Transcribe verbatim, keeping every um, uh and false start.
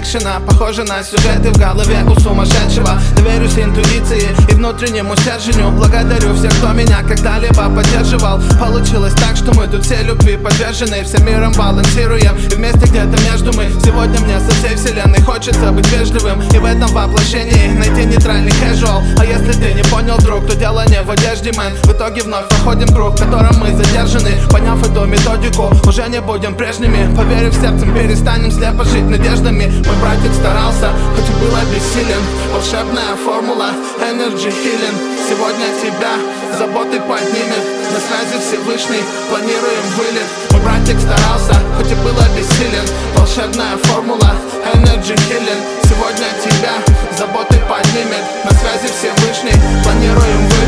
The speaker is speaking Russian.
экшена, похоже на сюжеты в голове у сумасшедшего. Доверюсь интуиции и внутреннему стерженю. Благодарю всех, кто меня когда-либо поддерживал. Получилось так, что мы тут все любви подвержены, всем миром балансируем, и вместе где-то между мы. Сегодня мне со всей вселенной хочется быть вежливым, и в этом воплощении найти нейтральный casual. А если ты не понял, друг, то дело не в одежде, мэн. В итоге вновь проходим круг, в котором мы задержаны. Поняв эту методику, уже не будем прежними. Поверив сердцем, перестанем слепо жить надеждами. Мой братик старался, хоть и был обессилен. Волшебная формула, energy healing. Сегодня тебя заботы поднимет, на связи Всевышний, планируем вылет. Мой братик старался, хоть и был обессилен. Волшебная формула, energy healing. Сегодня тебя заботы поднимет, на связи Всевышний, планируем вылет.